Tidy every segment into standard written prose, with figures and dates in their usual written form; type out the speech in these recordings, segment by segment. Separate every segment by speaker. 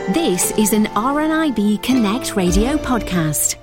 Speaker 1: This is an RNIB Connect Radio podcast.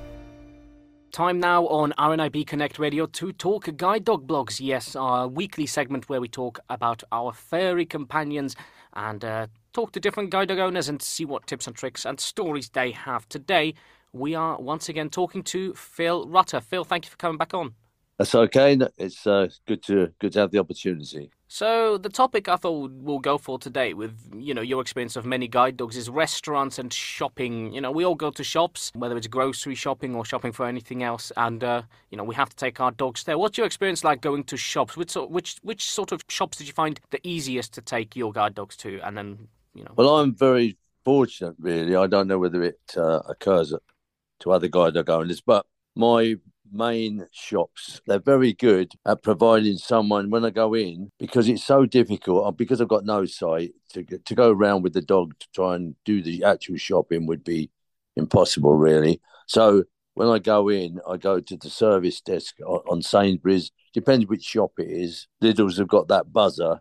Speaker 2: Time now on RNIB Connect Radio to talk guide dog blogs. Yes, our weekly segment where we talk about our furry companions and talk to different guide dog owners and see what tips and tricks and stories they have. Today, we are once again talking to Phil Rutter. Phil, thank you for coming back on.
Speaker 3: That's okay. It's good to have the opportunity.
Speaker 2: So the topic I thought we'll go for today with, your experience of many guide dogs is restaurants and shopping. We all go to shops, whether it's grocery shopping or shopping for anything else. And, we have to take our dogs there. What's your experience like going to shops? Which sort of shops did you find the easiest to take your guide dogs to? And then,
Speaker 3: Well, I'm very fortunate, really. I don't know whether it occurs to other guide dog owners, but my main shops, they're very good at providing someone when I go in, because it's so difficult, because I've got no sight, to go around with the dog to try and do the actual shopping would be impossible, really. So when I go in, I go to the service desk on Sainsbury's. Depends which shop it is. Lidl's have got that buzzer,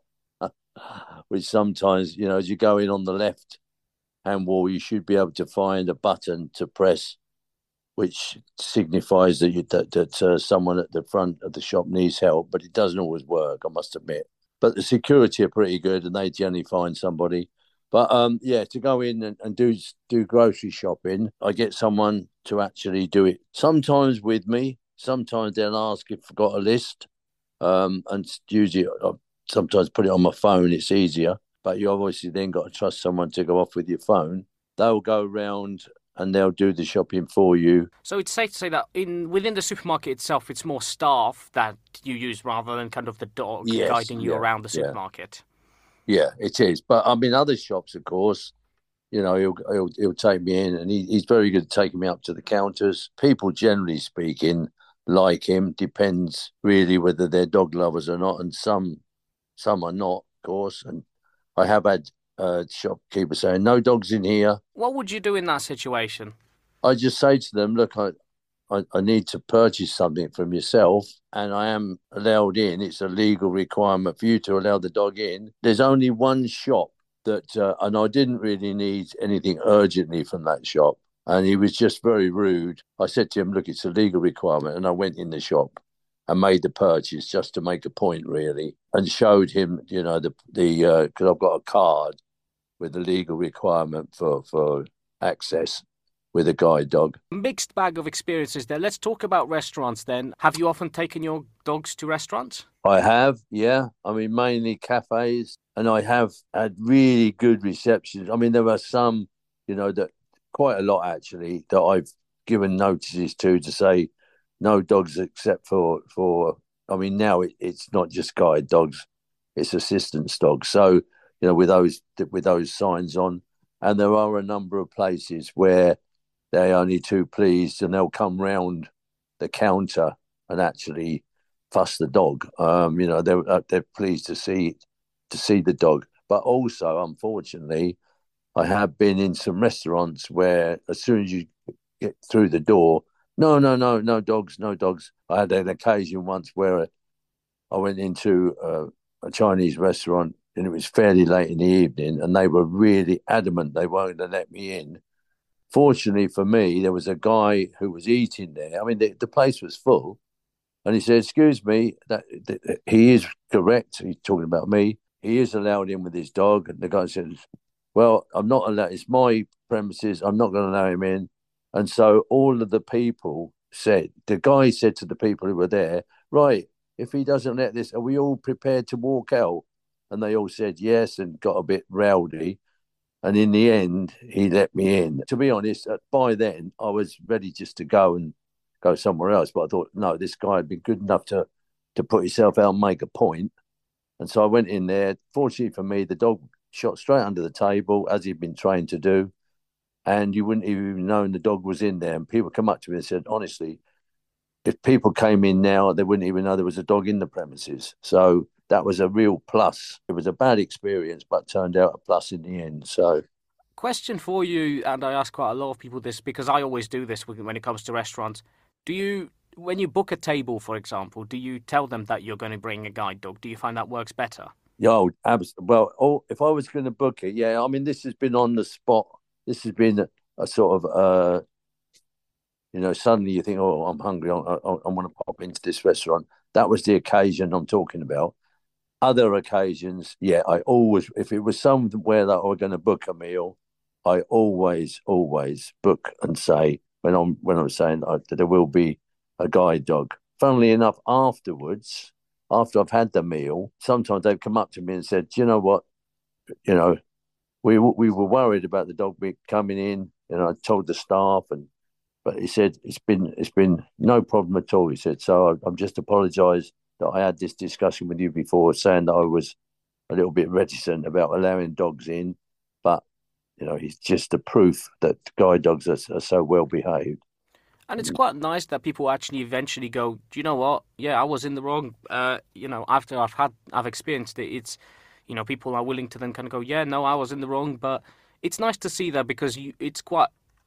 Speaker 3: which sometimes, as you go in on the left hand wall, you should be able to find a button to press, which signifies that someone at the front of the shop needs help, but it doesn't always work, I must admit. But the security are pretty good, and they generally find somebody. But to go in and do grocery shopping, I get someone to actually do it. Sometimes with me, sometimes they'll ask if I've got a list, and usually I sometimes put it on my phone. It's easier, but you obviously then got to trust someone to go off with your phone. They'll go around and they'll do the shopping for you.
Speaker 2: So it's safe to say that within the supermarket itself, it's more staff that you use rather than kind of the dog guiding you around the supermarket.
Speaker 3: Yeah, it is. But I mean, other shops, of course, he'll take me in, and he's very good at taking me up to the counters. People, generally speaking, like him. Depends really whether they're dog lovers or not, and some are not, of course. And I have had shopkeeper saying, "No dogs in here."
Speaker 2: What would you do in that situation?
Speaker 3: I just say to them, "Look, I need to purchase something from yourself, and I am allowed in. It's a legal requirement for you to allow the dog in. There's only one shop that, and I didn't really need anything urgently from that shop." And he was just very rude. I said to him, "Look, it's a legal requirement," and I went in the shop and made the purchase just to make a point, really, and showed him, the because I've got a card with the legal requirement for access with a guide dog.
Speaker 2: Mixed bag of experiences there. Let's talk about restaurants then. Have you often taken your dogs to restaurants?
Speaker 3: I have, yeah. I mean, mainly cafes, and I have had really good receptions. I mean, there are some, that quite a lot actually, that I've given notices to say no dogs except for I mean, now it's not just guide dogs, it's assistance dogs. So, with those signs on, and there are a number of places where they're only too pleased, and they'll come round the counter and actually fuss the dog. They're pleased to see the dog. But also, unfortunately, I have been in some restaurants where as soon as you get through the door, no dogs, no dogs. I had an occasion once where I went into a Chinese restaurant, and it was fairly late in the evening, and they were really adamant they weren't going to let me in. Fortunately for me, there was a guy who was eating there. I mean, the place was full, and he said, "Excuse me, that he is correct." He's talking about me. He is allowed in with his dog, and the guy said, "Well, I'm not allowed. It's my premises. I'm not going to allow him in." And so all of the people the guy said to the people who were there, "Right, if he doesn't let this, are we all prepared to walk out?" And they all said yes, and got a bit rowdy. And in the end, he let me in. To be honest, by then, I was ready just to go somewhere else. But I thought, no, this guy had been good enough to put himself out and make a point. And so I went in there. Fortunately for me, the dog shot straight under the table, as he'd been trained to do. And you wouldn't even know the dog was in there. And people come up to me and said, honestly, if people came in now, they wouldn't even know there was a dog in the premises. So that was a real plus. It was a bad experience, but turned out a plus in the end. So,
Speaker 2: question for you, and I ask quite a lot of people this because I always do this when it comes to restaurants. When you book a table, for example, do you tell them that you're going to bring a guide dog? Do you find that works better?
Speaker 3: Yeah, well, if I was going to book it, yeah. I mean, this has been on the spot. this has been a sort of suddenly you think, oh, I'm hungry. I want to pop into this restaurant. That was the occasion I'm talking about. Other occasions, yeah, I always, if it was somewhere that I was going to book a meal, I always book and say when I'm saying that there will be a guide dog. Funnily enough, afterwards, after I've had the meal, sometimes they've come up to me and said, "Do you know what? You know, we were worried about the dog coming in, and I told the staff, but he said it's been no problem at all." He said, "So I'm just apologise that I had this discussion with you before, saying that I was a little bit reticent about allowing dogs in, but he's just the proof that guide dogs are so well behaved."
Speaker 2: And it's quite nice that people actually eventually go, do you know what? Yeah, I was in the wrong. After I've experienced it, it's, people are willing to then kind of go, yeah, no, I was in the wrong. But it's nice to see that because it's quite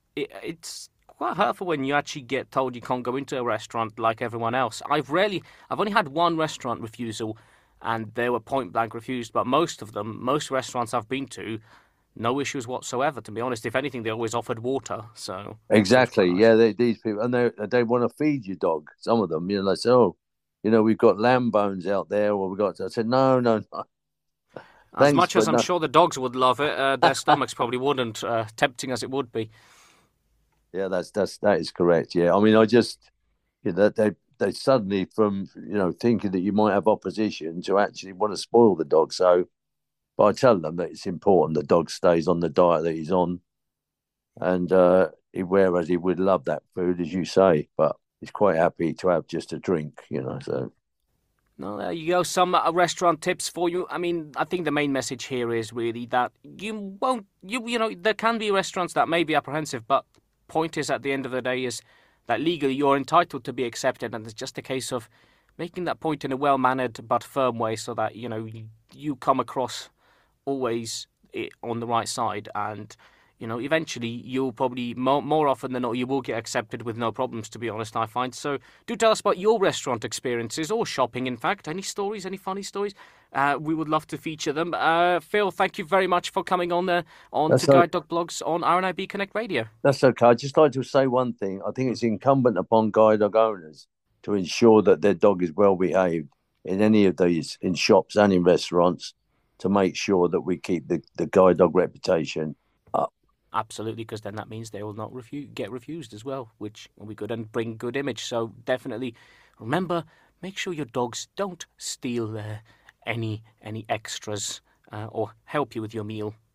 Speaker 2: hurtful when you actually get told you can't go into a restaurant like everyone else. I've only had one restaurant refusal, and they were point blank refused. But most restaurants I've been to, no issues whatsoever. To be honest, if anything, they always offered water. So
Speaker 3: exactly, yeah. These people, and they want to feed your dog. Some of them, they say, "Oh, we've got lamb bones out there," or we got. I said, "No, no, no."
Speaker 2: As much as I'm sure the dogs would love it, their stomachs probably wouldn't. Tempting as it would be.
Speaker 3: Yeah, that is correct. Yeah, I mean, I just they suddenly from thinking that you might have opposition to actually want to spoil the dog. So, but I tell them that it's important the dog stays on the diet that he's on, and whereas he would love that food, as you say, but he's quite happy to have just a drink. So.
Speaker 2: No, there you go. Some restaurant tips for you. I mean, I think the main message here is really that you won't. There can be restaurants that may be apprehensive, but point is at the end of the day is that legally you're entitled to be accepted, and it's just a case of making that point in a well-mannered but firm way so that you come across always on the right side, and eventually you'll probably more often than not you will get accepted with no problems, to be honest, I find. So do tell us about your restaurant experiences or shopping, in fact. Any stories, any funny stories? We would love to feature them. Phil, thank you very much for coming on to Guide Dog Blogs on RNIB Connect Radio.
Speaker 3: That's okay. I'd just like to say one thing. I think it's incumbent upon guide dog owners to ensure that their dog is well behaved in any of these, in shops and in restaurants, to make sure that we keep the guide dog reputation up.
Speaker 2: Absolutely, because then that means they will not get refused as well, which will be good and bring good image. So definitely remember, make sure your dogs don't steal any extras or help you with your meal.